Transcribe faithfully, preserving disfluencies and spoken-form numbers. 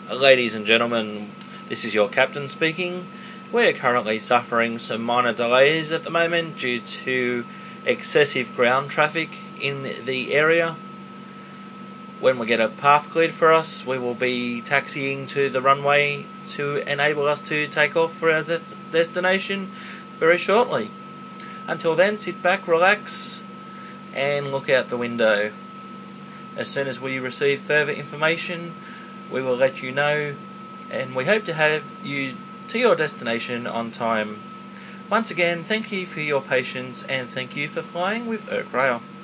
Ladies and gentlemen, this is your captain speaking. We're currently suffering some minor delays at the moment due to excessive ground traffic in the area. When we get a path cleared for us, we will be taxiing to the runway to enable us to take off for our destination very shortly. Until then, sit back, relax, and look out the window. As soon as we receive further information, we will let you know, and we hope to have you to your destination on time. Once again, thank you for your patience, and thank you for flying with Erkrail.